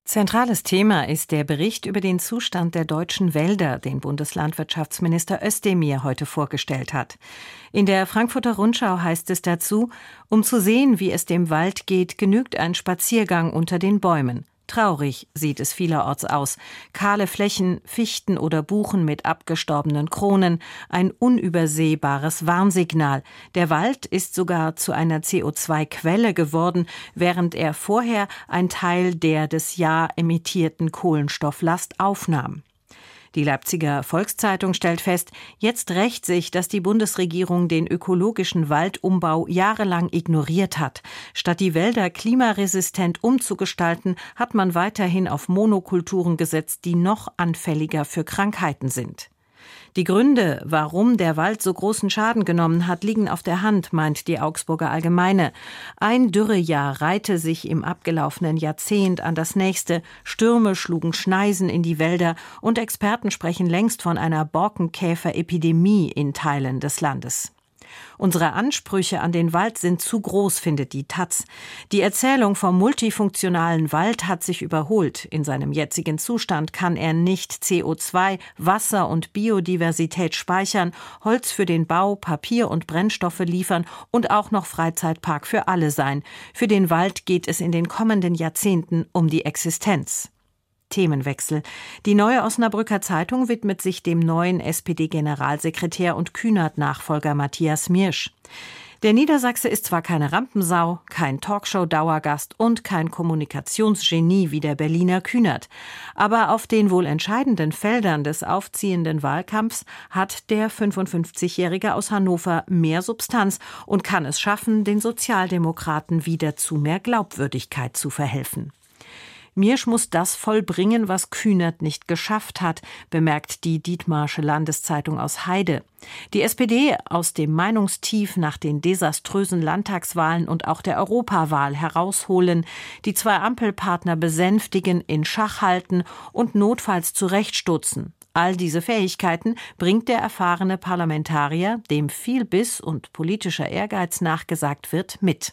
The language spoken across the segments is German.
Zentrales Thema ist der Bericht über den Zustand der deutschen Wälder, den Bundeslandwirtschaftsminister Özdemir heute vorgestellt hat. In der Frankfurter Rundschau heißt es dazu: Um zu sehen, wie es dem Wald geht, genügt ein Spaziergang unter den Bäumen. Traurig sieht es vielerorts aus. Kahle Flächen, Fichten oder Buchen mit abgestorbenen Kronen, ein unübersehbares Warnsignal. Der Wald ist sogar zu einer CO2-Quelle geworden, während er vorher ein Teil der des Jahr emittierten Kohlenstofflast aufnahm. Die Leipziger Volkszeitung stellt fest, jetzt rächt sich, dass die Bundesregierung den ökologischen Waldumbau jahrelang ignoriert hat. Statt die Wälder klimaresistent umzugestalten, hat man weiterhin auf Monokulturen gesetzt, die noch anfälliger für Krankheiten sind. Die Gründe, warum der Wald so großen Schaden genommen hat, liegen auf der Hand, meint die Augsburger Allgemeine. Ein Dürrejahr reihte sich im abgelaufenen Jahrzehnt an das nächste, Stürme schlugen Schneisen in die Wälder und Experten sprechen längst von einer Borkenkäferepidemie in Teilen des Landes. Unsere Ansprüche an den Wald sind zu groß, findet die taz. Die Erzählung vom multifunktionalen Wald hat sich überholt. In seinem jetzigen Zustand kann er nicht CO2, Wasser und Biodiversität speichern, Holz für den Bau, Papier und Brennstoffe liefern und auch noch Freizeitpark für alle sein. Für den Wald geht es in den kommenden Jahrzehnten um die Existenz. Themenwechsel. Die Neue Osnabrücker Zeitung widmet sich dem neuen SPD-Generalsekretär und Kühnert-Nachfolger Matthias Miersch. Der Niedersachse ist zwar keine Rampensau, kein Talkshow-Dauergast und kein Kommunikationsgenie wie der Berliner Kühnert, aber auf den wohl entscheidenden Feldern des aufziehenden Wahlkampfs hat der 55-Jährige aus Hannover mehr Substanz und kann es schaffen, den Sozialdemokraten wieder zu mehr Glaubwürdigkeit zu verhelfen. Miersch muss das vollbringen, was Kühnert nicht geschafft hat, bemerkt die Dithmarsche Landeszeitung aus Heide. Die SPD aus dem Meinungstief nach den desaströsen Landtagswahlen und auch der Europawahl herausholen, die zwei Ampelpartner besänftigen, in Schach halten und notfalls zurechtstutzen. All diese Fähigkeiten bringt der erfahrene Parlamentarier, dem viel Biss und politischer Ehrgeiz nachgesagt wird, mit.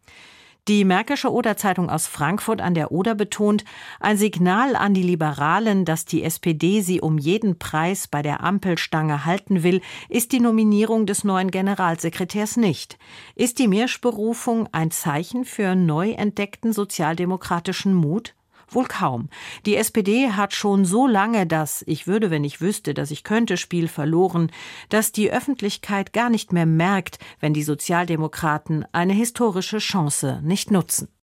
Die Märkische Oder-Zeitung aus Frankfurt an der Oder betont, ein Signal an die Liberalen, dass die SPD sie um jeden Preis bei der Ampelstange halten will, ist die Nominierung des neuen Generalsekretärs nicht. Ist die Miersch-Berufung ein Zeichen für neu entdeckten sozialdemokratischen Mut? Wohl kaum. Die SPD hat schon so lange das „Ich würde, wenn ich wüsste, dass ich könnte" Spiel verloren, dass die Öffentlichkeit gar nicht mehr merkt, wenn die Sozialdemokraten eine historische Chance nicht nutzen.